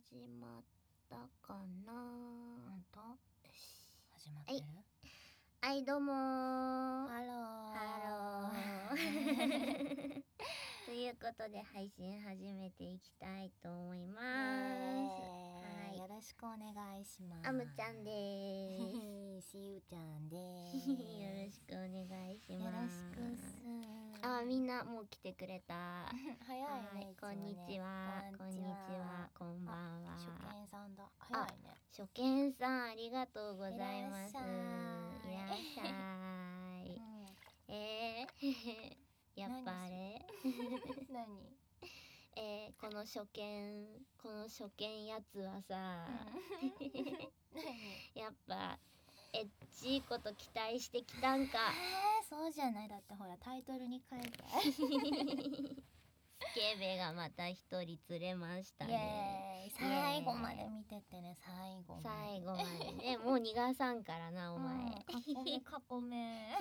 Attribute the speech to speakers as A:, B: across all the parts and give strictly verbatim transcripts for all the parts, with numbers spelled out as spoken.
A: 始まったかな。
B: ほんと？
A: よし、
B: 始まってる？
A: はい、はい、どうもー。
B: ハロー。
A: ハロー。ということで配信始めていきたいと思います。はい、
B: よろしくお願いします。
A: あむちゃんでーす。
B: しゆちゃんでーす。
A: よろしくお願いします。
B: よろしくっす。
A: あ、みんなもう来てくれた。
B: 早いね。
A: はい、こんにちは。こんにちは。こんばんは。
B: 初見さんだ。早いね。
A: 初見さんありがとうございます。いらっしゃい。
B: うん、
A: えー、やっぱあれ
B: 何？
A: えー、この初見この初見やつはさ、やっぱエッチいこと期待してきたんか。
B: えー、そうじゃない。だってほらタイトルに書いて
A: スケベがまた一人釣れましたね。
B: イエーイ。最後まで見てってね。最後まで
A: 最後までね。もう逃がさんからなお前。
B: 囲め囲め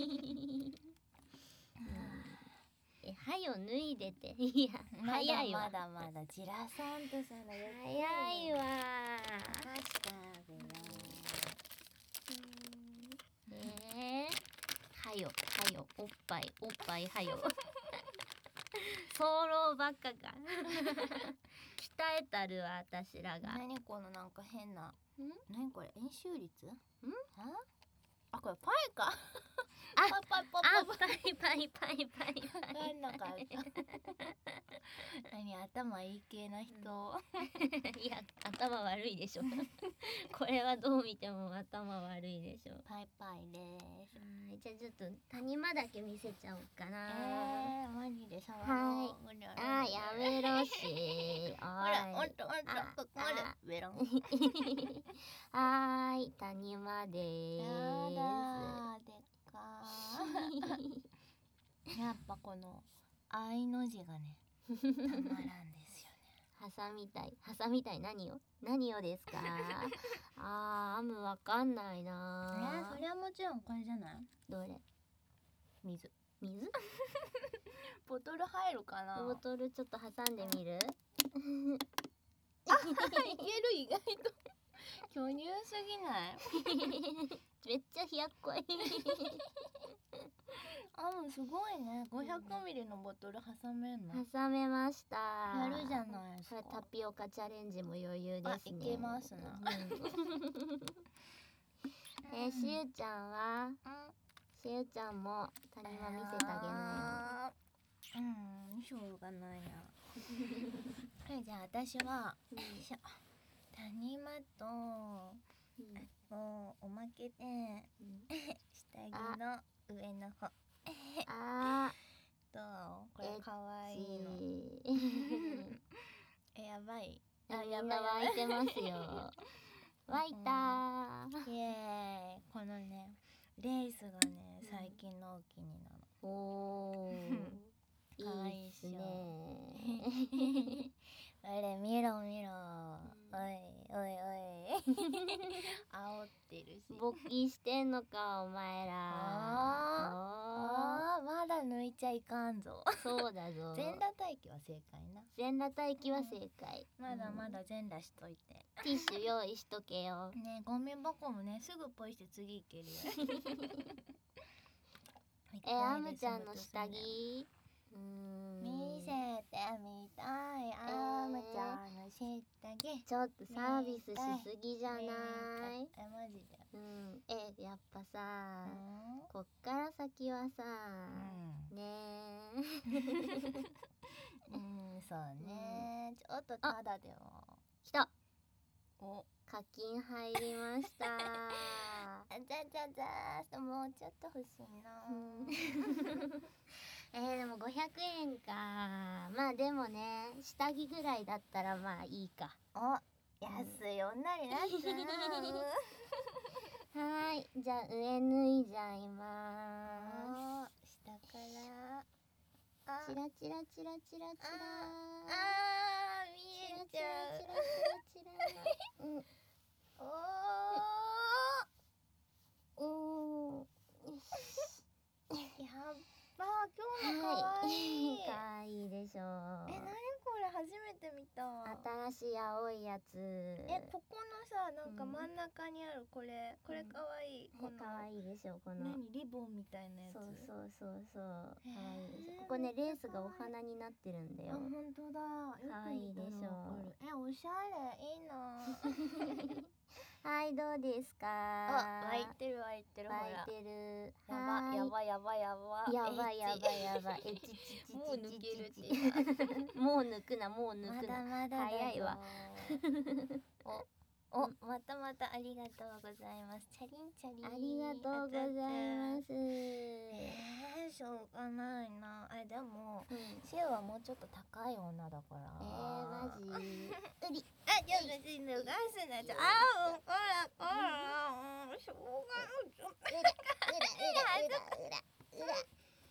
A: え、はよ脱いでて。いや、早いわ。
B: まだまだまだじらさんとさのよ。
A: 早いわ。
B: パスタべよ。
A: えー、はよはよおっぱいおっぱいはよ。早漏ばっかか。鍛えたるわ私らが。
B: 何このなんか変な。
A: ん？
B: 何これ円周率？ん？
A: あ？
B: あ、これパイか。
A: あ、
B: パイパイ
A: あ、
B: パイ
A: パイパイパイパイパイ。
B: パイなかった。何頭いい系な人。
A: いや頭悪いでしょ。これはどう見ても頭悪いでしょ。
B: パイパイです。
A: はい、じゃあちょっと谷間だけ見せちゃおうかな。
B: えー、マジで触ろう。
A: はい。あー、やめろし。
B: ほら、おっとおっと、ここまでベロン。
A: はーい、谷間でーす。
B: やだー、でっかー。やっぱこの愛の字がね、たまらんですよね。
A: 挟みたい、挟みたい、何を何をですか。あー、アムわかんないなー。
B: えー、それはもちろんこれじゃない？
A: どれ？
B: 水。
A: 水？
B: ボトル入るかな？
A: ボトルちょっと挟んでみる？
B: あ、いける、意外と。巨乳すぎない？
A: めっちゃ冷やっこい。
B: あ、もうすごいね。ごひゃくミリのボトル挟めんの？
A: 挟めました。
B: やるじゃないですか。
A: これタピオカチャレンジも余裕ですね。
B: あ、いけますな。
A: うん、えー、しゆちゃんは？
B: うん、
A: しゆちゃんも谷間見せてあげな
B: いよ。うん、しょうがないな。はい、じゃあ私は、
A: うん、
B: よいしょ。谷間と、うん、もうおまけで、うん、下着の上の方。
A: あ
B: どう？これかわいいの。え、やばい。
A: あ、みんな湧いてますよ。湧いたー。
B: イエーイ。このね、レースがね、最近のお気になの。
A: おー。
B: かわいいっす
A: ね。
B: あれ見ろ見ろ、おいおいおい。煽ってるし。
A: 勃起してんのかお前ら。
B: ああ、まだ抜いちゃいかんぞ。
A: そうだぞ。
B: 全裸待機は正解な。
A: 全裸待機は正解。
B: まだまだ全裸しといて。
A: ティッシュ用意しとけよ。
B: ね、ゴミ箱もね、すぐポイして次いけるよ。
A: え、アムちゃんの下着。うーん、
B: 見せてみたい。あむちゃんの下着。
A: ちょっとサービスしすぎじゃない？
B: え、マジで？
A: うん、え、やっぱさ、
B: うん、
A: こっから先はさ、
B: うん、
A: ね
B: うん、そうね、うん、ちょっとただでも。
A: 来た。
B: お、
A: 課金入りました。
B: あざざざ、もうちょっと欲しいな。
A: えー、でもごひゃくえんか。まあでもね、下着ぐらいだったらまあいいか。
B: お、安い女になっちゃ
A: う。はーい、じゃあ上脱いじゃいまーす。
B: 下から
A: チラチラチラチラチラー。
B: あー、見えちゃう。
A: チラチラチラチラチラ。うん。おー。おー。よし。
B: やっばー、今日のかわいい。
A: かわいいでしょう。
B: え、なにこれ、初めてみたい。
A: 新しい青いやつ。
B: え、ここのさ、なんか
A: うん
B: 真ん中にあるこれ、これかわいい。この
A: 可愛いでしょこの。
B: 何リボンみたいなやつ。
A: そうそうそうそう。
B: へー
A: 可愛いでしょ。ここねレースがお花になってるんだ
B: あ、
A: よ。
B: 本当だ。よく
A: 可愛い
B: 見たら
A: でしょ
B: わかる。え、おしゃれ、いいな。
A: はいどうですか。
B: あ、湧いてる湧いてる、ほら。
A: 湧いてる。
B: やば
A: はーい
B: やばやばやば。
A: やばいやばいやばい。えちちちちちち。
B: もう抜けるって今。
A: もう抜くなもう抜
B: ま
A: くな。
B: だまだだぞ。
A: 早いわ。
B: お、お、またまたありがとうございます。チャリンチャリン。
A: ありがとうございます。
B: えー、しょうがないな。あ、でも、
A: うん、
B: シエはもうちょっと高い女だから。
A: えー、マジ。うり。
B: あ、じゃあ別に脱がすな。ちょ、あ、うん、こら、こら、うん、しょうがない。ちょっと。
A: うらうらうらうらうら。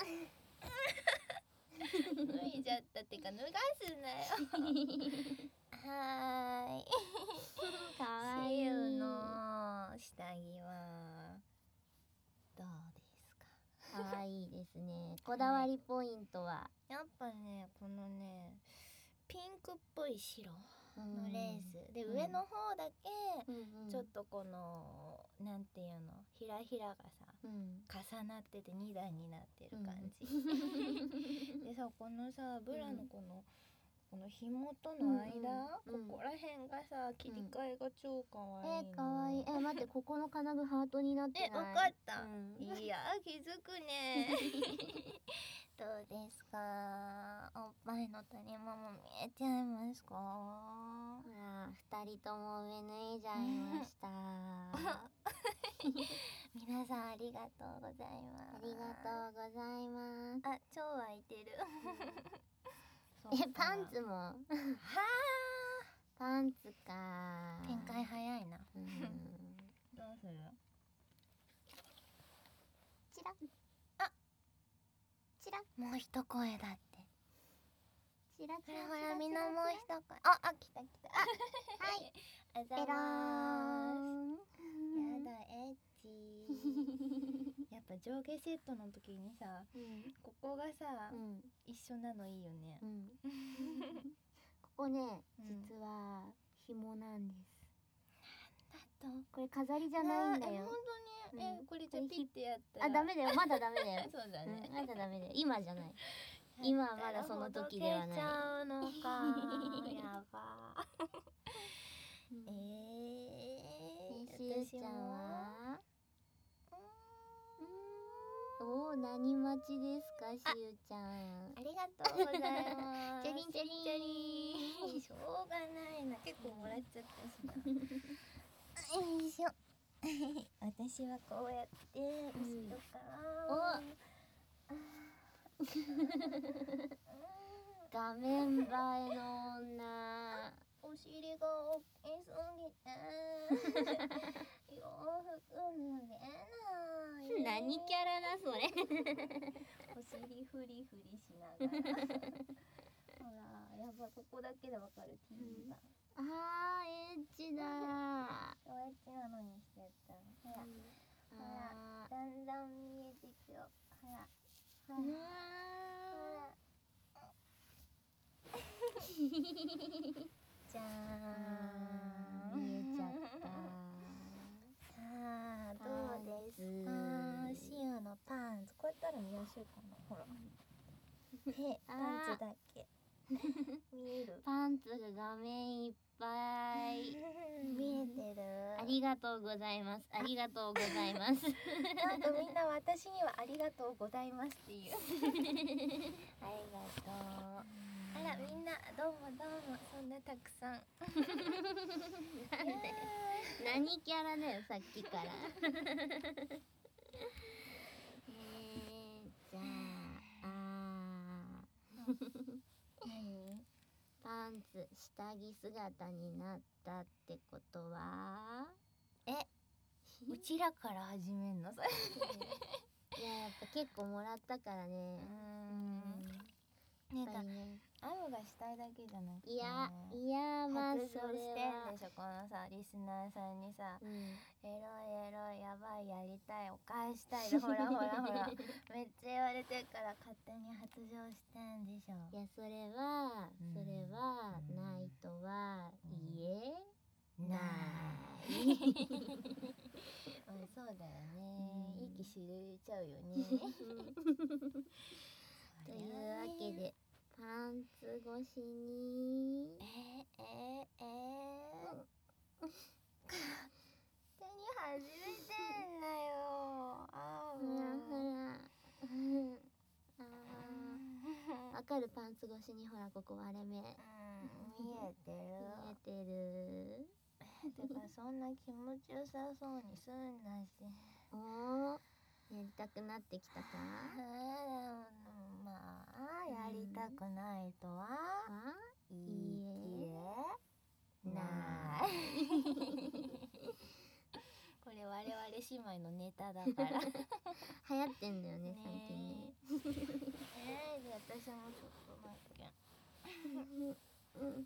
B: 脱いじゃったってか脱がすなよ。はーい。
A: かわいい。
B: シエの下着はどうですか。
A: かわいいですね。こだわりポイントは。
B: やっぱね、このね、ピンクっぽい白のレースで、
A: うん、
B: 上の方だけ
A: うんうん、
B: ちょっとこのなんていうの、ひらひらがさ、
A: うん、
B: 重なっててに段になってる感じ、うん、でさ、このさブラのこの、この紐との間、
A: うんうん、
B: ここら辺がさ切り替えが超かわいいの。
A: えー、かわいい。え、待って、ここの金具ハートになってない。
B: え、わかった、
A: うん、
B: いや気づくね。どうですか、おっぱいの谷間も見えちゃいますか。
A: ほら、二人とも上脱いじゃいました。
B: 皆さんありがとうございます。
A: ありがとうございます。
B: あ、超湧いてる。
A: え、パンツも。
B: は
A: パンツか。
B: 展開早いな。
A: うん、
B: どうする？
A: チラ。
B: あ、
A: チラ。
B: もう一声だって。
A: チラチラ。
B: ほらみんなもう一声。あ、あ、来た来た。あ、
A: はい。
B: あざ
A: ペロ
B: ま
A: ーン。
B: ーす。やだ、エッチ。やっぱ上下セットの時にさ、
A: うん、
B: ここがさ、
A: うん、
B: 一緒なのいいよね。
A: うん、ここね、
B: うん
A: 実は紐なんです。
B: だと。
A: これ飾りじゃないんだよ。
B: え、本当に、え、
A: うん
B: これじゃピッてやったら。
A: あ、ダメだよ、まだダメだよ。
B: そうだね。
A: うん、まだダメだよ。今じゃない。今はまだその時ではない。
B: ほどけちゃうのか。やば。
A: うん
B: ええ
A: ね、しゅうちゃんは。
B: う
A: おお、何待ちですか、しゅうちゃん。
B: ありがとうございます。
A: チャリンチャリン
B: チャリン。しょうがないな。結構もらっちゃったしな。よいしょ。私はこうやって後ろから。
A: 画面映えの女。
B: お尻が大きすぎて洋服脱げない。
A: 何キャラだそれ。
B: お尻フリフリしながら。ほら、やばい、ここだけでわかる ティー が。
A: あー、エッチだ。
B: おエッチなのにしてた。ほら、ほら、
A: あ
B: だんだん見えてくよ。ほら、ほ
A: ー、
B: ら、ほら。じゃーん。
A: 見えちゃった。
B: さあ、どうですか。シアのパンツ、こうやったら見やすいかな。ほら。へ、パンツだけ。見える。
A: パンツが画面いっぱい。
B: 見えてる。
A: ありがとうございます。ありがとうございます。
B: なんかみんな私にはありがとうございますっていう。ありがとう。あら、みんなどうもどうも、そんなたくさん。
A: なんで何キャラだよさっきから。えー、じゃあ、あ
B: 何？
A: パンツ下着姿になったってことは。
B: え、うちらから始めんのそれ。
A: いや、やっぱ結構もらったからね。
B: うん。なんか、
A: ね、
B: アムがしたいだけじゃなくて、
A: いやいや、まあそれ
B: 発情してん
A: は
B: でしょ、このさリスナーさんにさ、
A: うん、
B: エロいエロい、やばい、やりたい、お返したいで、ほらほらほらめっちゃ言われてるから勝手に発情してんでしょ。
A: いやそれは、
B: うん
A: それはない
B: そうだよね、
A: うん
B: 息しれちゃうよね
A: というわけでパンツ越しに
B: えー、えー、えー、手に始めてんだよ。あー
A: ほらほらうんあーわかる、パンツ越しにほらここ割れ目
B: うん、見えてる
A: 見えてる。
B: てかそんな気持ちよさそうにすんなし。
A: おー、やりたくなってきたか。
B: あーまあやりたくないとは
A: あ
B: 言い
A: いい
B: 切れ
A: な
B: ないこれ我々姉妹のネタだから
A: 流行ってんだよね最近ね。
B: えー、で私もちょっと待って
A: うん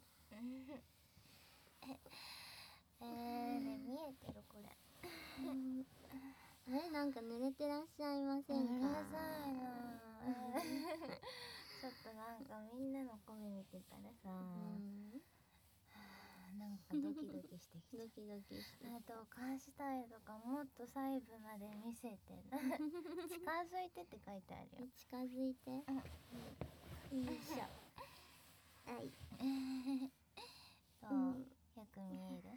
B: えー、ね見えてるこれ
A: うんあれ、なんか濡れてらっしゃいませんか。
B: うるさいなちょっとなんかみんなの声見てたらさ、
A: うん
B: なんかドキドキしてきちゃう
A: ドキドキして
B: あと監視隊とかもっと細部まで見せて近づいてって書いてあるよ
A: 近づいて、よいしょ。はい
B: そう、
A: うん
B: よく見える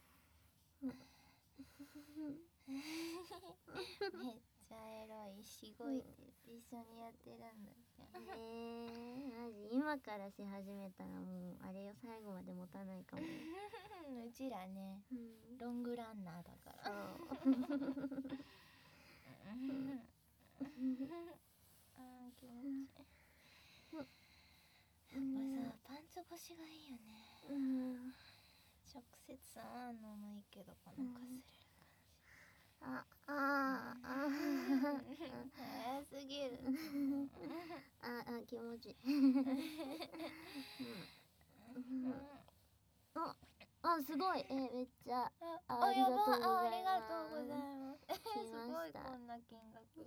B: めっちゃエロいしごいって言って一緒にやってるんだって
A: えー、マジ今からし始めたらもうあれよ、最後まで持たないかも。
B: うちらね
A: うん
B: ロングランナーだから
A: そう
B: あー気持ちいいやっぱさパンツ越しがいいよね
A: うん
B: 直接触んのもいいけどこのかすれる
A: ああああ
B: 早すぎる
A: ああ気持ちいいああすごいえめっちゃ
B: あ
A: あ
B: あやば
A: あ
B: ありが
A: りがとうご
B: とうござい
A: ざいま
B: ますえ
A: 来
B: す
A: ました
B: ごいこんな金額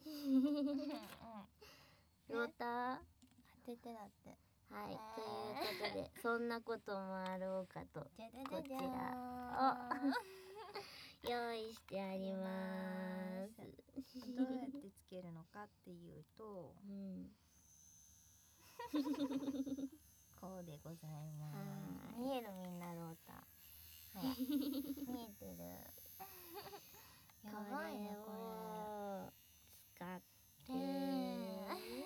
A: ローター
B: 当ててだって
A: はいということでそんなこともあろうかと
B: じゃじゃ
A: こち
B: じゃじゃ
A: ら
B: ー
A: 用意してあります
B: どうやってつけるのかっていうと
A: うん
B: こうでございま
A: は
B: す見えるみんなロータほら見えてるやばいねこ
A: これを使って
B: れね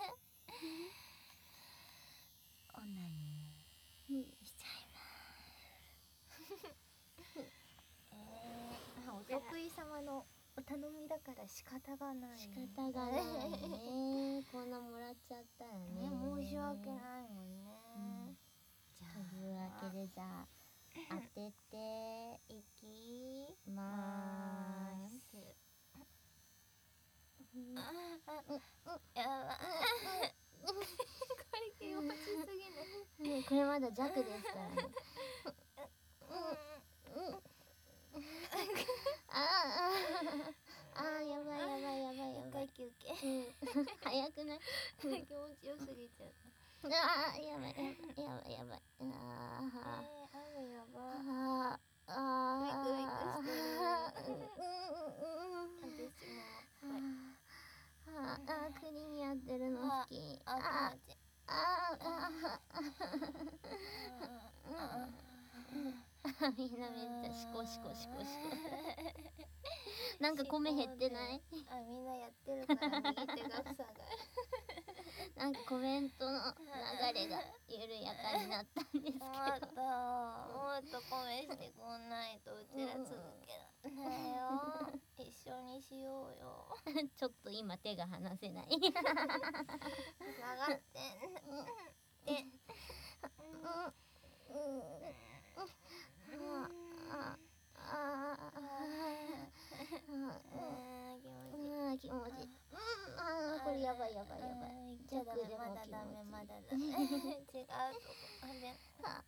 B: オナニーしちゃいますえー、お得意様のお頼みだから仕方がない
A: 仕方がないねこんなもらっちゃったらね
B: ね申し訳ないもんね、
A: うん
B: じゃ
A: というわけでじゃあ当てていきまーすうん
B: ああやばこれ気持ちすぎない
A: うんこれまだ弱ですからねああああやばいやばいやばいやばい
B: 休憩
A: うん早くない
B: 気持ちよすぎちゃった
A: ああやばいやばいやばいやばいあ
B: え
A: あ
B: ー、あるやば
A: あああ
B: ウィクウィクしてる
A: うんうんうん
B: 私も
A: あああ栗にやってるの好き
B: あ
A: あ
B: 気持ちいい
A: ああみんなめっちゃシコシコシコシコなんか米減ってない
B: あみんなやってるから右手が塞がる
A: なんかコメントの流れが緩やかになったんですけど
B: もっともっと米してこんないとうちら続けらんないよ一緒にしようよ
A: ちょっと今手が離せない
B: 下がってで
A: 気持ちいいあこれやばいやばいやばい
B: じゃダメまだダメまだダメ違うとこあれ
A: あ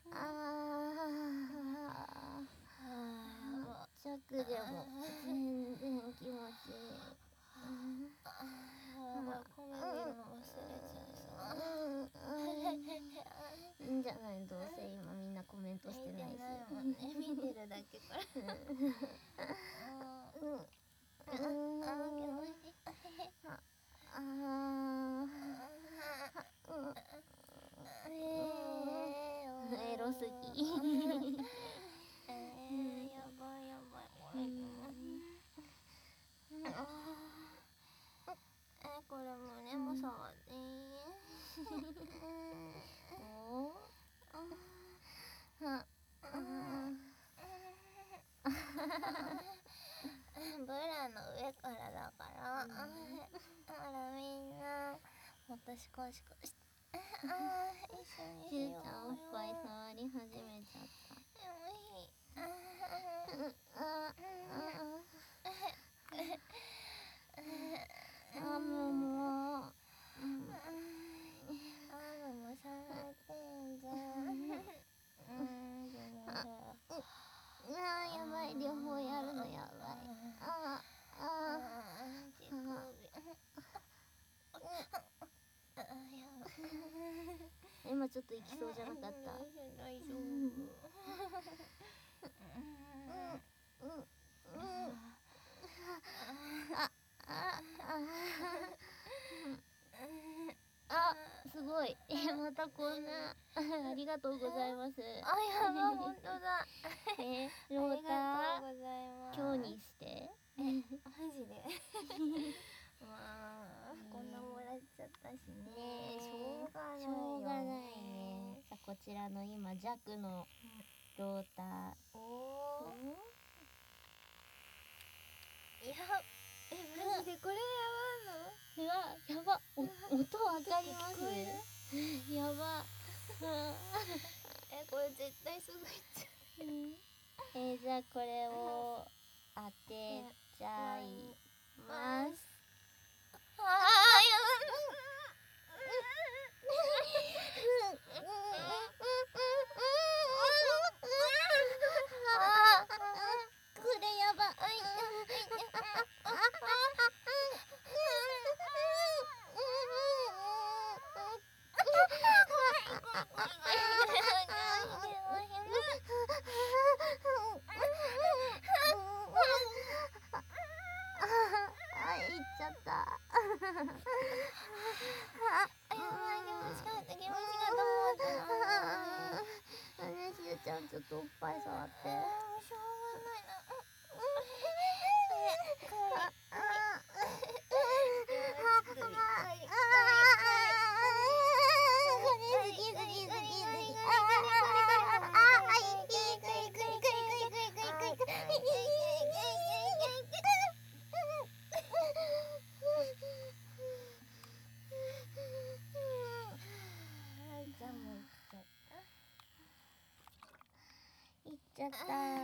A: あ弱でも全然気持ちいい
B: あ米見るの忘れちゃいそう
A: いいんじゃないどうせ今みんな米コメントしてないし。
B: もんね、見てるだけから。うん。うん。あ、気持ちいい。
A: ああ。エロすぎ。
B: えー、やばいやばいこれ。え、これ胸も触っていい？
A: おあ
B: ブラの上からだから、ほらみんなもっとシコシコして、あー一緒に
A: しゅう
B: しようよ。
A: ちゃんおっぱい触り始めちゃった。
B: でもいい。あ
A: あもうもう。
B: あーも触ってんじゃん。うんでもさ、
A: あーやばい、両方やるのやばい。あああ
B: 手首。
A: 今ちょっと行きそうじゃなかった。
B: 大丈夫。
A: あ、すごい。え、またこんな。ありがとうございます。
B: あ、やば、本当だ。
A: え、ロータ
B: ありがとうございます。
A: 今日にして。
B: マジで。まあ、こんなもらっちゃったしね。しょうがないよね。
A: しょうがないね。さあ、こちらの今弱のローター。
B: おお。いや、え、マジでこれやばいの？
A: うわ、やば。お、音わかります？やば。
B: え、これ絶対すぐいっちゃう。
A: えー、じゃあこれを当てちゃいます。
B: ああ、や
A: これやば。あ、いっちゃった。しゅうちゃんちょっとおっぱい触って。
B: しょうがないな。
A: いっちゃった。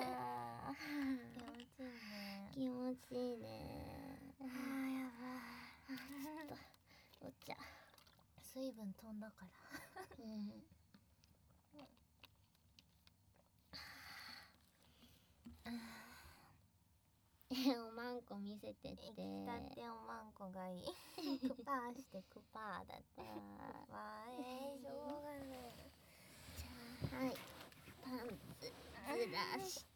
A: 気持ちいいね。
B: あー、やばい。
A: ちょっとお茶。
B: 水分飛んだから。
A: うん。え、おまんこ見せてって。
B: 出来たておまんこがいい。クパーしてクパーだって。わー、えー、しょうがない。
A: じゃあ、はい。パンツずらして。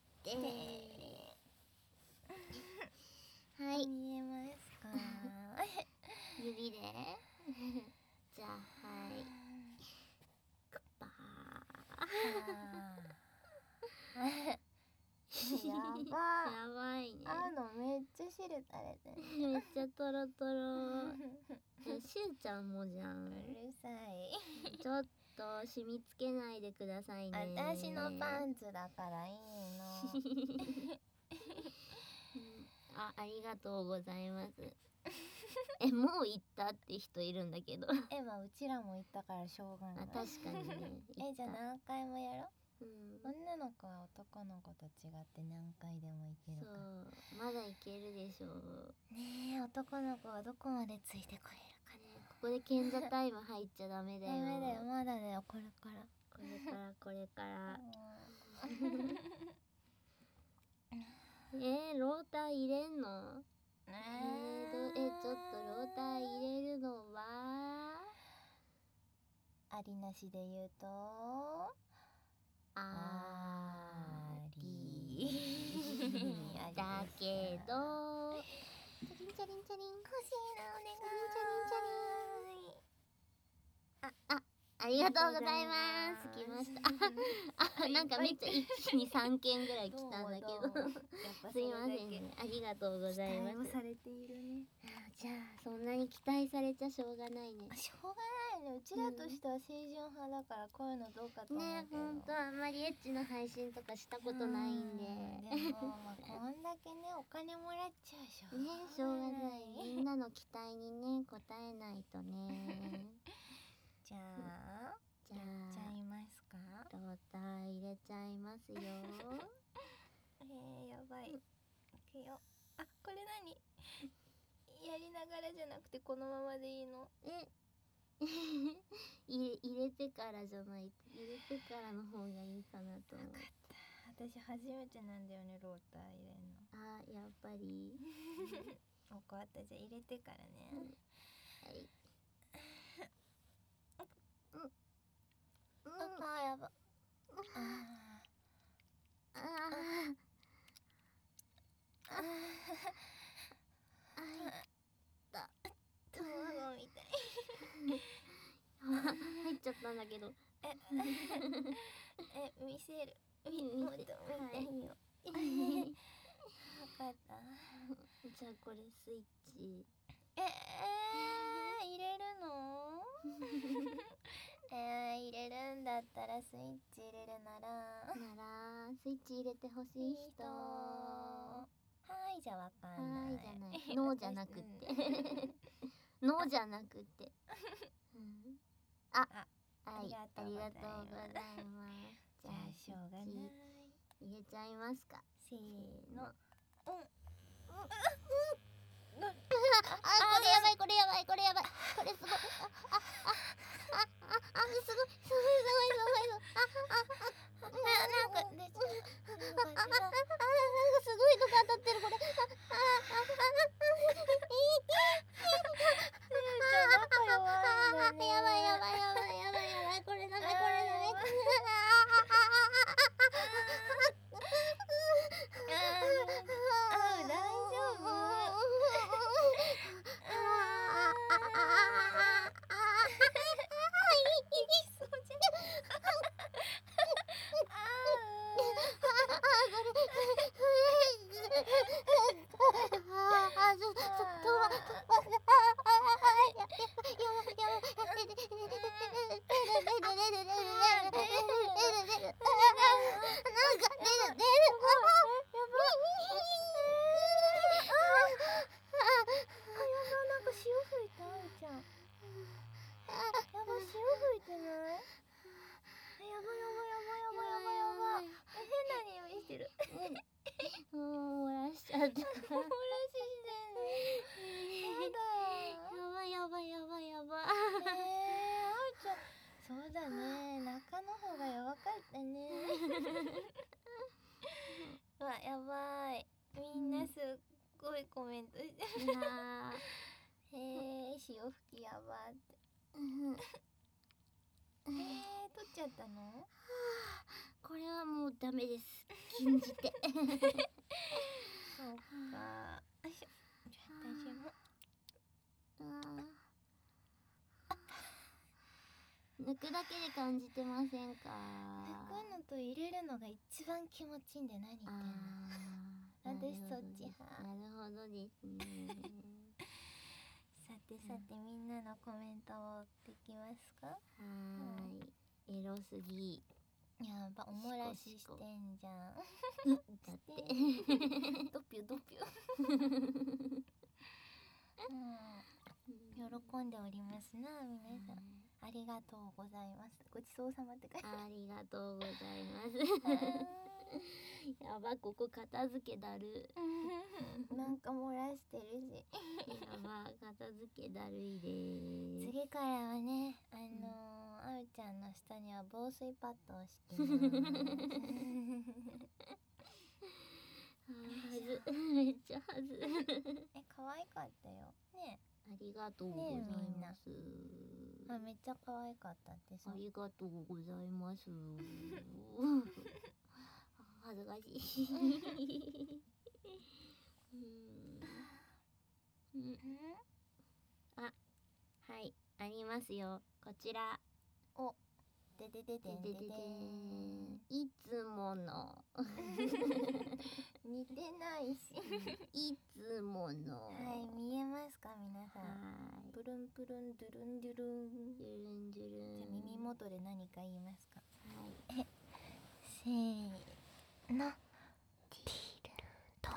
A: はい。
B: 見えますか？
A: 指で。じゃあ、はい。クパー。
B: やば。
A: やばいね。
B: あのめっちゃ汁垂れてる。
A: めっちゃトロトロ。え、しゅうちゃんもじゃん。
B: うるさい。
A: ちょっと染み付けないでくださいね。
B: 私のパンツだからいいの。
A: あ、ありがとうございます。え、もう行ったって人いるんだけど。
B: え、まあうちらも行ったからしょうがない。
A: あ、確かにね。
B: え、じゃあ何回もやろう。
A: うん、
B: 女の子は男の子と違って何回でもいけるか。
A: そう、まだいけるでしょう。
B: ねえ、男の子はどこまでついてこれるかね。
A: ここで賢者タイム入っちゃダメだよ。
B: ダメだよ、まだだよ、これから。
A: これからこれから。えー、ローター入れんの？えー、どえちょっとローター入れるのは
B: ありなしで言うと、
A: あけど、チャリンチャリンチャリン、
B: 欲しいな、お願い。
A: あ、あ、ありがとうございます。来ました。あ、なんかめっちゃ一気にさんけんぐらい来たんだけど。すいませんね。ありがとうございます。
B: 期待をされているね。
A: じゃあそんなに期待されちゃしょうがないね。
B: しょうがないね。うちらとしては清純派だからこういうのどうかと思う
A: ね、
B: けど。
A: ほんとあんまりエッチな配信とかしたことないんで。
B: でもまあこんだけねお金もらっちゃうしょう
A: ね、しょうがない。みん
B: な
A: なの期待にね応えないとね。
B: じゃあ
A: じゃ
B: やっちゃ
A: あ
B: いますか。
A: ローター入れちゃいますよ。
B: えー、やばい。いくよ。あ、これ何？やりながらじゃなくてこのままでいいの？
A: え入れ入れてからじゃないと、入れてからの方がいいかなと思う。
B: 私初めてなんだよね、ローター入れんの。
A: あ、やっぱり。
B: 分かった、じゃあ入れてからね。
A: うん、はい。うん。うん。
B: あ、やば。あ
A: ああ。ああ。
B: 卵みたい。
A: 入っちゃったんだけど。
B: え、え、見せる。み、
A: 見
B: もっと見
A: て
B: ていいよ。わかった。
A: じゃあこれスイッチ。
B: えー、入れるの？えー、入れるんだったらスイッチ入れるなら
A: ならスイッチ入れてほしい人。
B: はいじゃわかんない。
A: はいじゃない。ノーじゃなくって。ノーじゃなくって。うん、あ、はい、ありがとうございます。
B: じゃあしょうがない。
A: 入れちゃいますか。
B: せーの。うん。
A: あ、これやばい、これやばい、これやばい、これすごい。あ、あ、あ、あ、あ、あ、すごい、すごい、すごい、すごい。あ、あ、あ、なんか、で、すごいのが当たってる、これ。あ、あ、あ、やばい、やばい、やばい、やばい、やばい、これダメ、これダメ。
B: 大丈夫？そうだね、中の方がやばかったね。うわ、やばい。みんなすっごいコメントしてる。へえ、潮吹きやばって。えー、取っちゃったの？
A: これはもうダメです。禁じて。
B: そうか。よいしょ。じゃあ私も。
A: 抜くだけで感じてませんか？
B: 抜くのと入れるのが一番気持ちいいんだよ。何言ってんの？私そっち派。
A: なるほどですね。
B: さてさて、みんなのコメントを追ってきますか？は
A: ーい。エロすぎ。
B: やば、おもらししてんじゃん。
A: だって。
B: ドピュドピュ。喜んでおりますな、皆さん。ありがとうございます。ごちそうさまって書いてある。
A: ありがとうございます。やば、ここ片付けだる。
B: なんか漏らしてるし。
A: やば、片付けだるいです。
B: 次からはね、あのー、あるちゃんの下には防水パッドを敷きます。
A: はず、めっちゃはず。
B: え、可愛かったよ。ね。
A: ありがとうございます。
B: あ、めっちゃ可愛かったってさ。
A: ありがとうございます。恥ずかしい。 ん、あ、はい、ありますよ。こちら。
B: お、ででででん
A: ででででん。いつもの。
B: 似てないし。
A: いつもの。
B: はい、見えますか皆さん。
A: はい。
B: プルンプルンドゥルンドゥルン。
A: ジュルンジュルン。
B: じゃあ耳元で何か言いますか。
A: はい。
B: せーの。ティルト。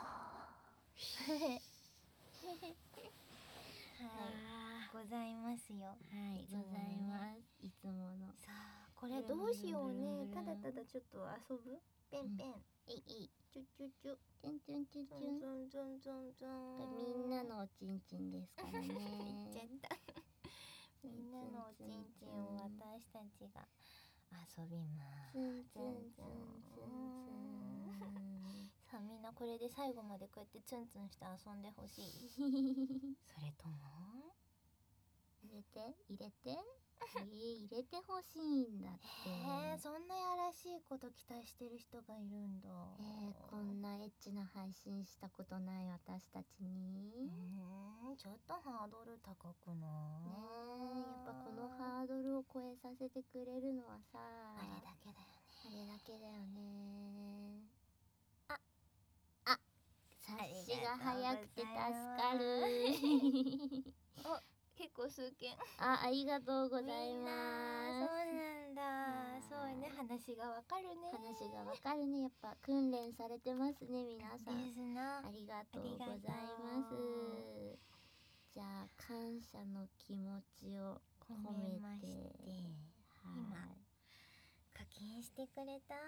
B: はい、ございますよ。
A: はい、ございます。いつもの。
B: さあ、これどうしようね。ただただちょっと遊ぶ。ペンペン。
A: えいえい。
B: チュチュチュ。
A: チュンチュンチュンチュン。
B: ゾンゾンゾンゾン。
A: これみんなのおちんちんですからね。
B: 言っちゃった。みんなのおちんちんを私たちが遊びます。
A: ツンツンツンツンツン。
B: さあみんなこれで最後までこうやってツンツンして遊んでほしい。それとも
A: 入れて入れて。えー、入れてほしいんだって。
B: えー、そんなやらしいこと期待してる人がいるんだ。
A: えー、こんなエッチな配信したことない私たちに。
B: うーん、ちょっとハードル高くない？
A: ねえ、やっぱこのハードルを超えさせてくれるのはさ、
B: あれだけだよね。
A: あれだけだよね。あ、あ、察しが早くて助かる。
B: お、結構数件。
A: あ、ありがとうございます。
B: そうなんだ。そうね、話がわかるね。
A: 話がわかるね。やっぱ訓練されてますね、皆さん。
B: ですな。
A: ありがとうございます。じゃあ感謝の気持ちを込めて、
B: 込めまして、今課金してくれた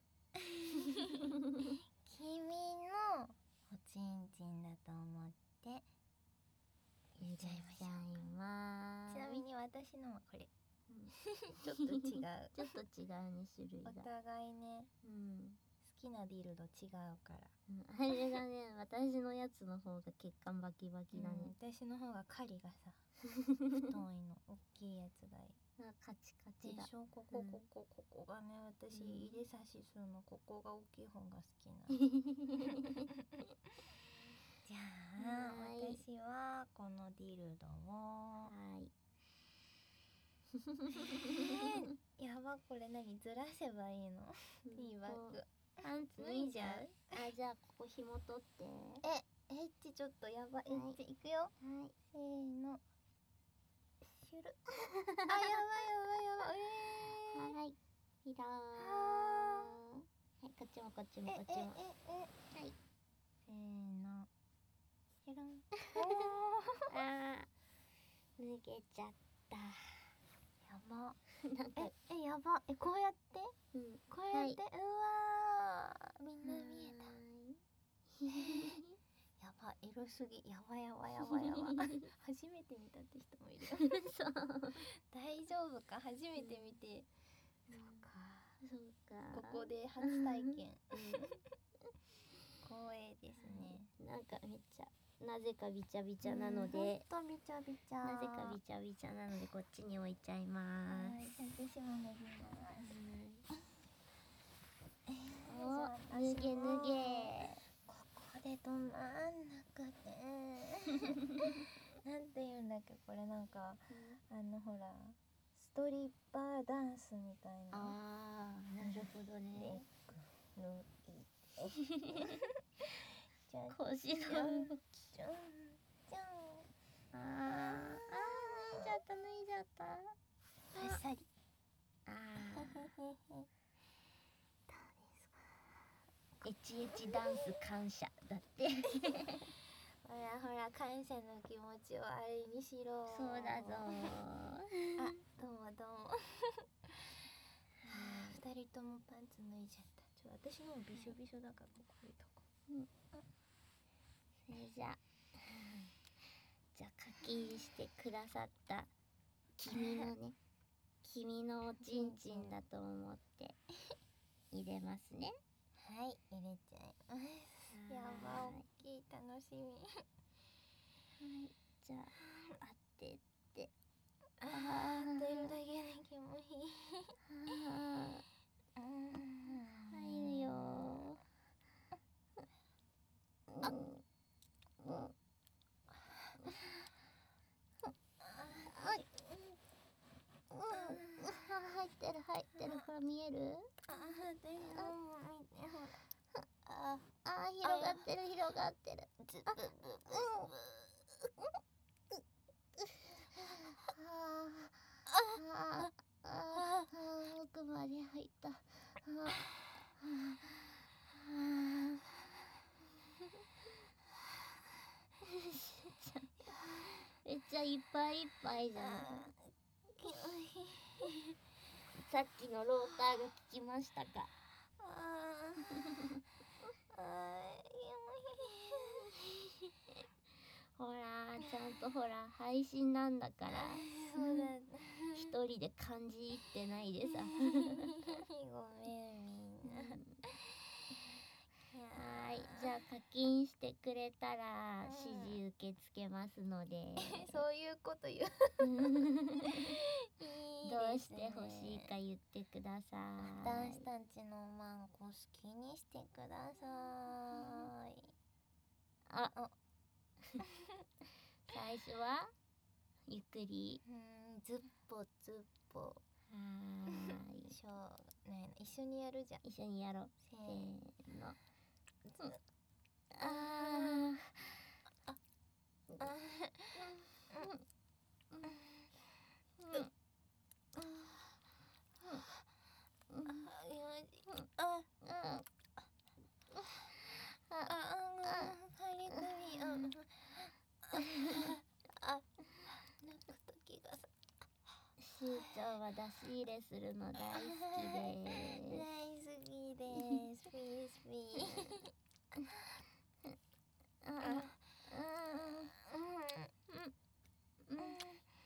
B: 君のおちんちんだと思って入れちゃいましょうか。ちなみに私のはこれ、うん、ちょっと違う
A: ちょっと違うね、種類が。
B: お互いね、
A: うん、
B: 好きなディルド違うから、
A: うん、あれがね、私のやつの方が血管バキバキだね、
B: うん、私の方が針がさ太いの、大きいやつがいい。
A: あ、カチカチだ
B: でしょ。ここここここがね、私、うん、入れ差しするのここが大きい方が好きなじゃあ私はこのディルドを、
A: はい、
B: えー、やば、これ何ずらせばいいのティーバッグ
A: パンツ脱いじゃう。あ、じゃあここ紐取って。
B: え、エッチちょっとやばい、エッチいくよ。はい、せーの、シュルあ、やばいやばいやばい、えー、
A: はい、ピロー。はい、こっちもこっちもこっちも。はい、
B: せーの、シュルン
A: あー、脱げちゃった。
B: やばなんか、え、え、やば、え、こうやって、うん、こうやって、はい、うわー、みんな見えたやば、エロすぎ、やばやばやばやば初めて見たって人もいるよそう大丈夫か、初めて見て、うん、そうか
A: そうか、
B: ここで初体験、うん、光栄ですね。
A: なんかめっちゃなぜかびちゃびちゃなので、
B: ほんとびちゃびちゃ、
A: なぜかびちゃびちゃなのでこっちに置いちゃいます。
B: はい、私も脱ぎます。
A: お、脱げ脱げ。
B: ここで止まんなくてなんて言うんだっけ、これなんか、うん、あのほらストリッパーダンスみたいな。
A: あー、なるほどね。腰の動き。
B: じゃんじゃん。
A: あー、あー、脱いじゃった脱いじゃった。
B: あっさり。
A: あー。どうですか。エチエチダンス感謝だって。
B: ほらほら、感謝の気持ちをあれにしろ。
A: そうだぞ。
B: あ、どうもどうも。二人ともパンツ脱いじゃった。ちょ、私のもびしょびしょだからここ置いとこう。うん。
A: それじゃあ、じゃあ課金してくださった君のね、君のおちんちんだと思って入れますね。
B: はい、入れちゃいます。やば、大きい、楽しみ。はい、
A: じゃあ当てて、
B: あー、当てるだけで気持ちいい。
A: 入るよー。あ、うん、
B: ってるよ。見てほら。あ
A: あー広がってる広がってる。
B: ずぶぶぶぶ。
A: あーあーあー奥まで入った。あーあーめっちゃいっぱいいっぱいじゃん。さっきのローターが効きましたか？
B: あーあ
A: ほらちゃんとほら配信なんだから。
B: そうだね。
A: 一人で感じ入ってないでさ。
B: ごめんみんな。
A: はい、じゃあ課金してくれたら指示受け付けますので。
B: そういうこと言う。
A: どうしてほしいか言ってください。
B: 私たちのマンコ好きにしてください。
A: あ、
B: あ
A: 最初はゆっくり。
B: うん、ずっぽずっぽ。
A: はーい。
B: しょうがないな。一緒にやるじゃん。
A: 一緒にやろう。
B: せ
A: せ
B: ー
A: ーの。
B: の。
A: あー。
B: あ
A: しゅうちゃんは出し入れするの大好きです。
B: 大好きです。ピースピー。
A: ああ、うん、うん。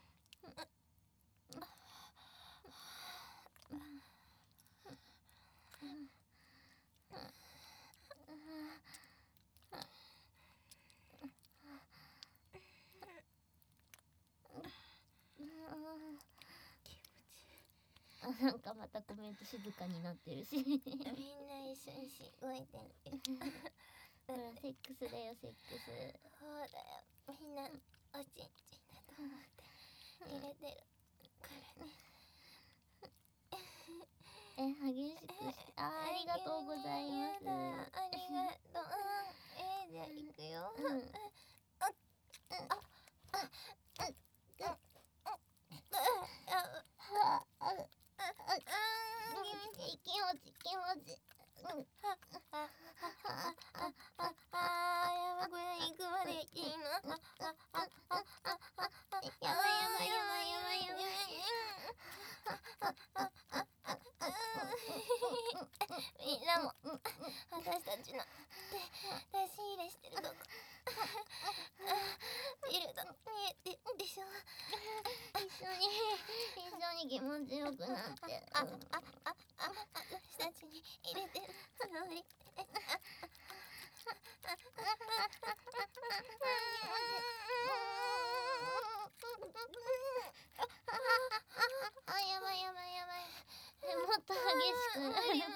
A: あ、なんかまたコメント静かになってるし。
B: みんな一緒にし動いてる。
A: ほらセックスだよセックス。
B: そうだよ。みんなおちんちんだと思って入れてるからね。
A: え、激しくしてあ、ありがとうございます。
B: やだありがとう。えー、じゃあ行くよ。
A: うん。気持ち気持ち。うん。
B: あーやばいこれ行くまで行っていいの？やばいやばいやばいやばいやばい。みんなも私たちの出し入れしてるとこ見ると見えてるでしょ。
A: 一緒に一緒に気持ちよくなって。
B: ああああ私たちに入れてるつもり。
A: あ、やばいやばいやばい。もっと激しくなる。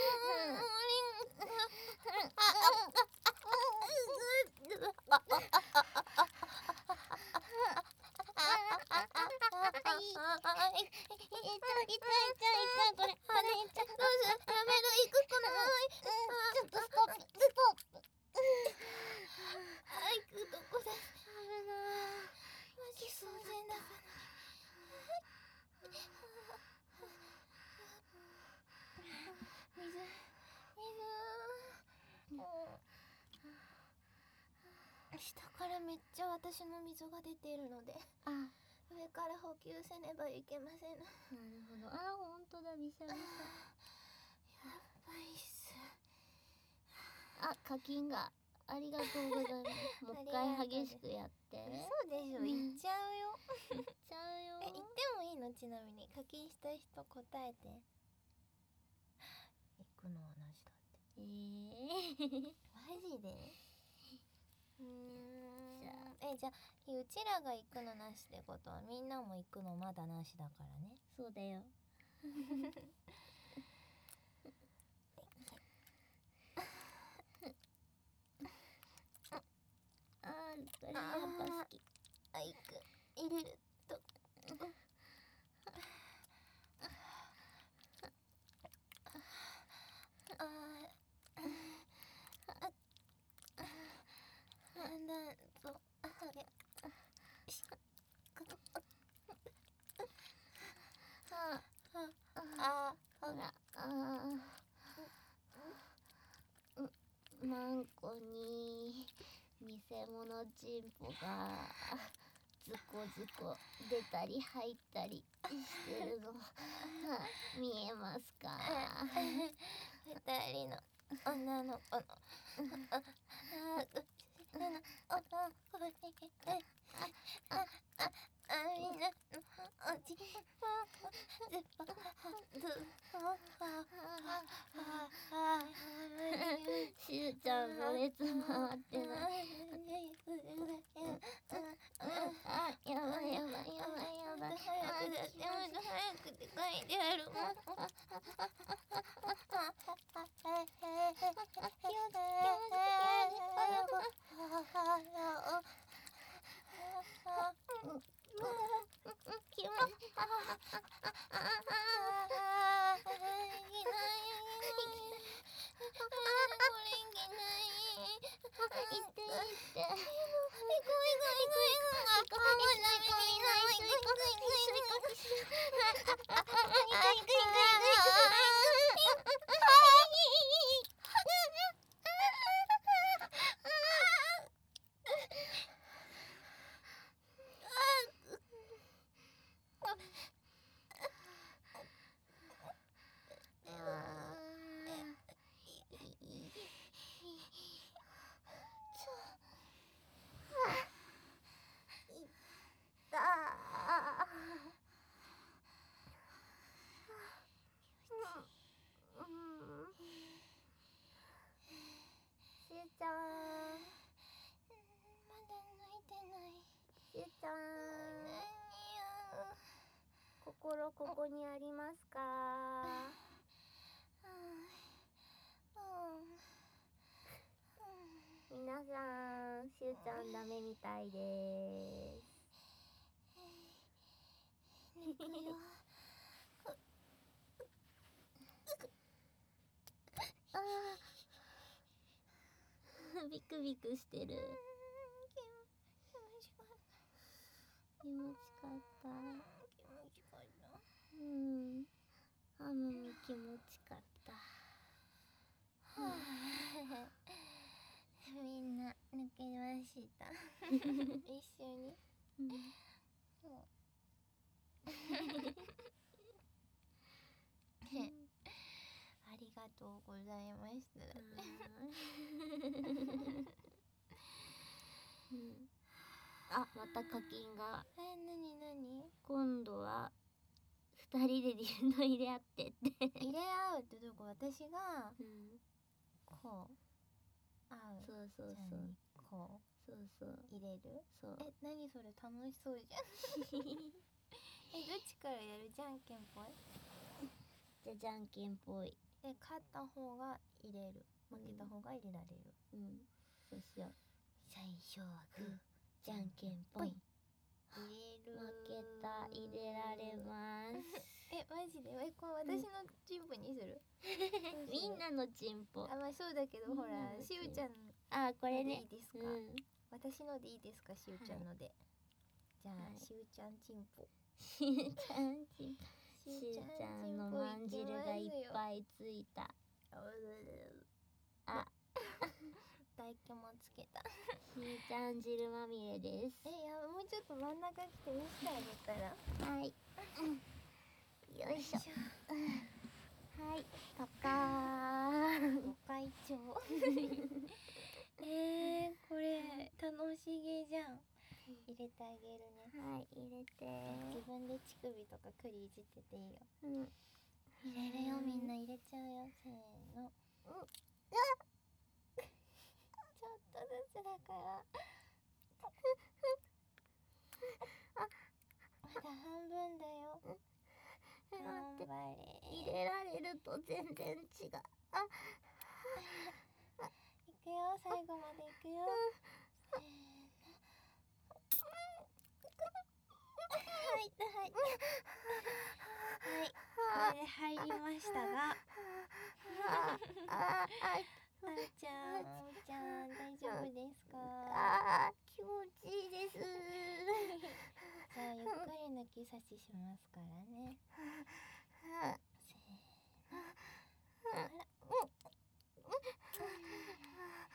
B: 下からめっちゃ私の溝が出ているので、
A: あ、
B: 上から補給せねばいけません。
A: なるほど。あ、本当だ、びしゃびし
B: やばいっす。
A: ゃ。あ、課金がありがとうございます。もう一回激しくやって。
B: そうでしょ、言っちゃうよ。
A: 言っちゃうよ。
B: え、言ってもいいの？ちなみに課金した人答えて。行くのはなしだって。
A: えー、
B: マジで？うーん。
A: じゃあ
B: え、じゃあうちらが行くのなしってことはみんなも行くのまだなしだからね。
A: そうだよ。あー、これやっぱ好き。
B: あ、行く。入れると。
A: まんこに偽物チンポがズコズコ出たり入ったりしてるの見えますか？
B: 二人の女の子のあああこれあああみんなのおちずっぱずっ
A: しゅうちゃんの列回ってない。あ、やばいやばいやばいやばい。
B: 早くだって早くって書いてあるもん。
A: しゅうちゃん、
B: まだ泣いてない。
A: しゅうちゃん、
B: 何よ。
A: 心ここにありますか？皆さん、しゅうちゃんダメみたいです。
B: 泣くよ。
A: あービクビクしてる。気持ちかった。
B: 気持ちかった。
A: うん。ハムも気持ちかった。
B: みんな抜けました。一緒に。
A: うん
B: ありがとうございました。
A: うん、あ、また課金が。
B: え、なになに？
A: 今度は二人でディルド入れ合ってって
B: 入れ合うってどこ？私が
A: うん、
B: こう合う。
A: そうそう
B: じゃあ
A: そう
B: こ
A: そうそう
B: う入れる？
A: そう
B: え、なにそれ楽しそうじゃん。え、どっちからやる？じゃんけんぽい？
A: じゃあじゃんけんぽい。
B: で、勝った方が入れる。負けた方が入れられる。
A: うん、そうしよう。
B: 最初はグー、
A: じゃんけんぽい。
B: 入れる。
A: 負けた、入れられます。
B: え、マジで？え、これ私のチンポにする？
A: みんなのチンポ。
B: あ、まあそうだけど、ほら、しゅうちゃん
A: あ、これね。
B: いいですか？
A: うん、
B: 私のでいいですか？しゅうちゃんので。じゃあ、
A: はい
B: しゅうちゃんチンポ。
A: しゅうちゃんチンポ。しゅうちゃんのまんじるがいっぱいついた。あ、
B: 唾液もつけた。
A: しゅうちゃん汁まみれです。
B: え、いや、もうちょっと真ん中来て見せてあげたら。
A: はい。よいしょ。はい、パカー。
B: ご会長。えー、これ楽しげじゃん。入れてあげるね。
A: はい、入れて。
B: 自分で乳首とか栗いじってていいよ。
A: うん。
B: 入れるよ、みんな入れちゃうよ。せーの。うん。ちょっとずつだから。あ、まだ半分だよ。頑張れ。
A: 入れられると全然違う。あ、
B: いくよ、最後までいくよ。せーの。入った入った。はい、これで入りましたが。
A: あ、あ、
B: あーちゃん、あーちゃん、大丈夫ですか？
A: あ、気持ちいいです。
B: じゃあゆっくり抜き差ししますからね。せーの。あら。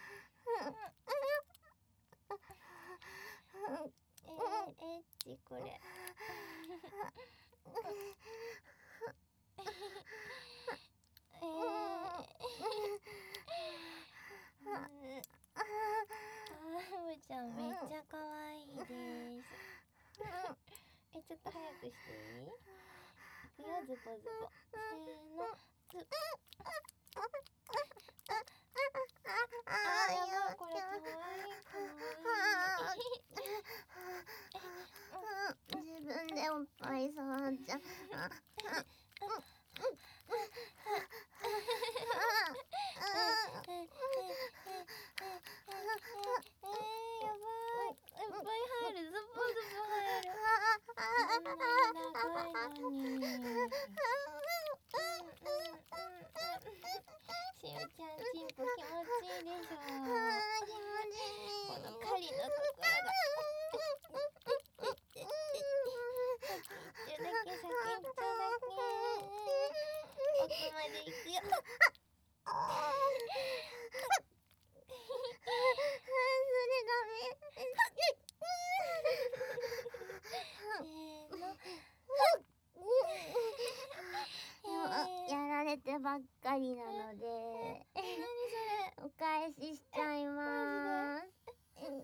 B: ちょっと早くしていい？いくよ、ズボズボ。せーの、ズあー、やばい、これかわいい、かわいい。
A: 自分でおっぱい触っちゃう。
B: しおちゃん、チンポ気持ちいいでしょ。この狩りのところが先っちょだけ、先っちょだけ奥まで行くよ。
A: やられてばっかりなのでお返ししちゃいます。えい。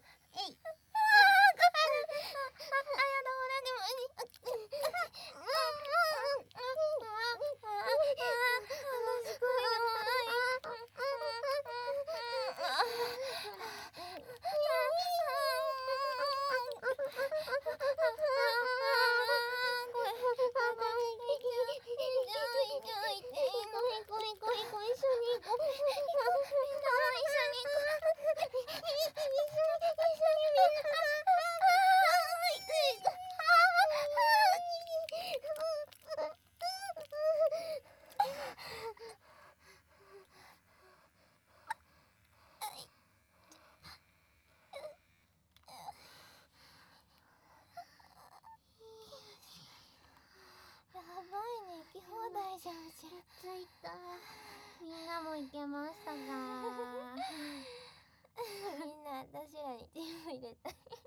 A: ついた。みんなもいけましたが
B: みんな私らにチンポ入れた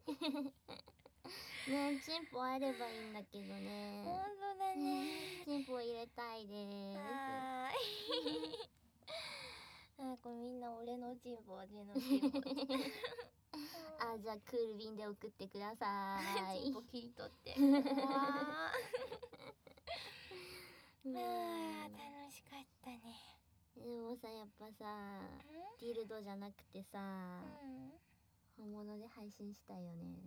A: ね、チンポあればいいんだけどね。
B: ほんとだね。
A: チンポ入れたいです。
B: はーいあ、これみんな俺のチンポ、私のチンポ
A: あ、じゃあクール便で送ってください。
B: チンポ切り取ってうわーあー、楽しかったね。
A: でもさ、やっぱさ、ディルドじゃなくてさ、
B: うん、
A: 本物で配信したいよね。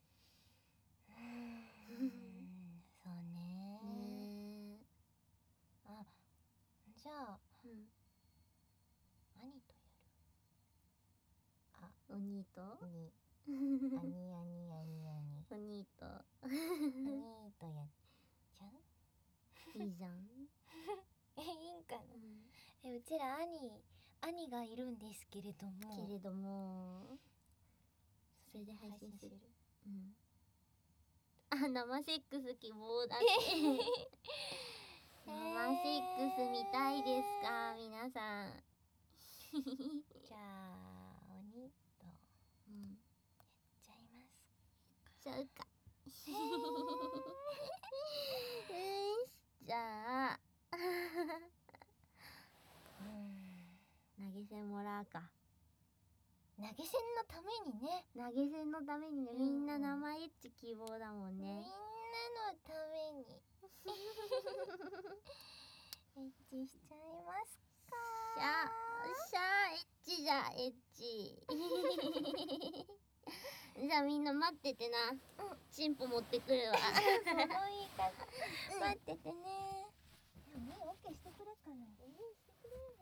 B: うんそうね
A: ね
B: ー。あ、じゃあ、
A: え、うん、
B: 兄とやる。あ、
A: お兄と
B: に兄兄兄兄
A: お兄と
B: 兄とやっちゃう？
A: いいじゃん。
B: え、いいんかな、
A: うん、
B: え、うちら兄兄がいるんですけれども
A: けれどもそれで配信する。うん。あ、生セックス希望だって生セックス見たいですか皆さん
B: じゃあお兄と
A: うん、
B: やっちゃいます
A: ちゃうかよし、じゃあ投げ銭もらうか。
B: 投げ銭のためにね。
A: 投げ銭のためにね、みんな生エッチ希望だもんね。
B: みんなのためにエッチしちゃいますか。
A: しゃしゃエッチじゃエッチじゃあみんな待っててな、うん、チンポ持ってくるわ
B: その言い方待っててね。でもね、オッケーしてくれっかな。してくれ。